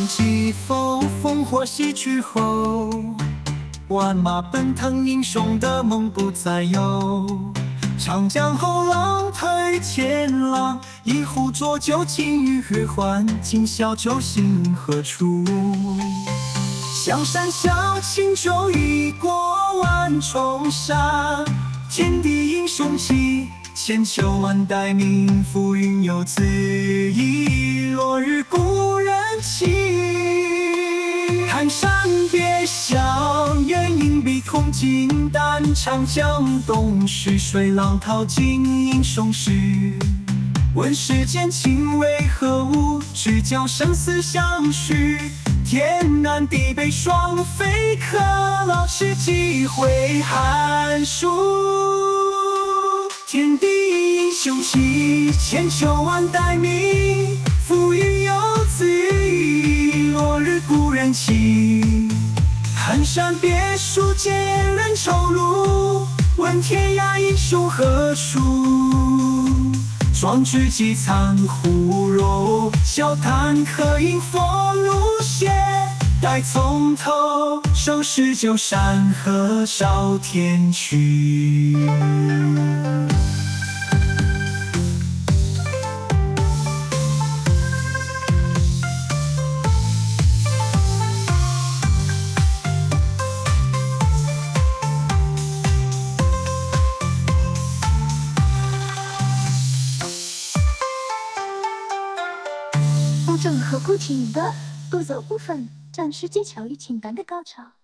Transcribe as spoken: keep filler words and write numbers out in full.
疾风，烽火戏去后，万马奔腾，英雄的梦不再有。长江后浪推前浪，一壶浊酒尽余欢，今宵酒醒何处？江山小，轻舟已过万重山，天地英雄气，千秋万代名，浮云游子意，落日故人情。看山别晓，远影碧空尽，但长江东逝水，浪淘尽英雄事。问世间情为何物？只教生死相许。天南地北双飞客，老翅几回寒暑。天地英雄气，千秋万代名，浮云游子意，落日故人情。寒山别树，见人愁路，问天涯英雄何处？壮志饥残胡肉，笑谈客饮佛路斜。待从头，收拾旧山河烧天去。 公正和孤体的独奏部分，展示技巧与情感的高超。